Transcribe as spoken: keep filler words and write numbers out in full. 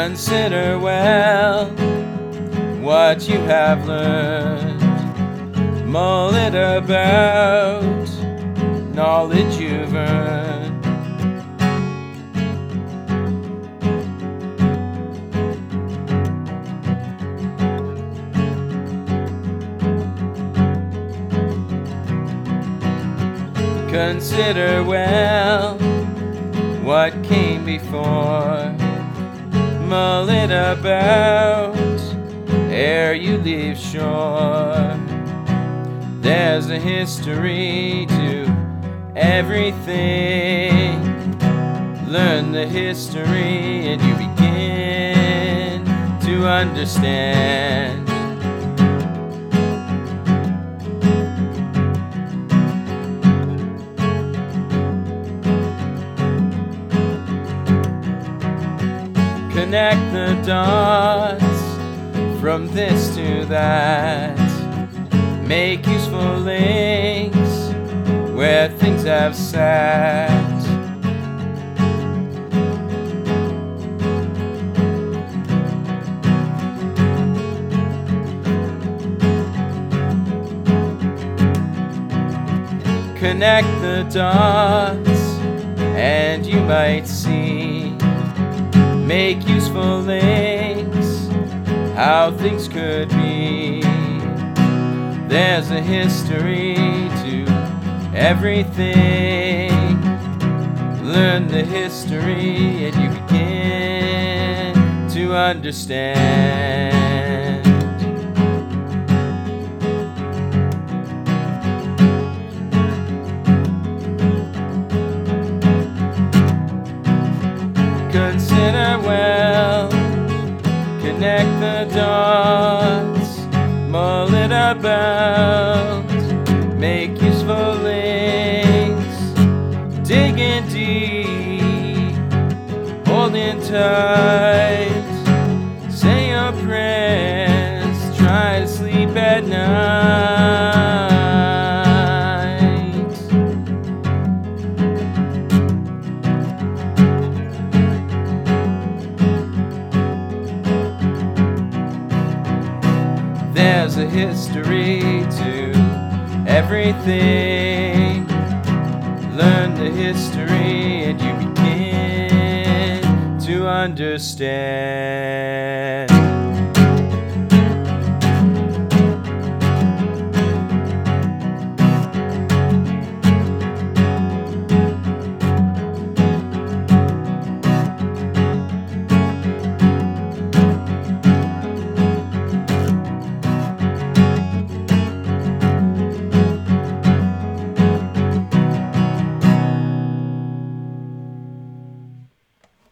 Consider well what you have learned. Mull it about, knowledge you've earned. Consider well what came before. Mull it about ere you leave shore. There's a history to everything. Learn the history and you begin to understand. Connect the dots from this to that. Make useful links where things have sat. Connect the dots and you might see. Make useful links, how things could be. There's a history to everything. Learn the history and you begin to understand. Consider well, connect the dots, mull it about, make useful links, dig in deep, hold in tight, say your prayers, try to sleep at night. There's a history to everything. Learn the history and you begin to understand.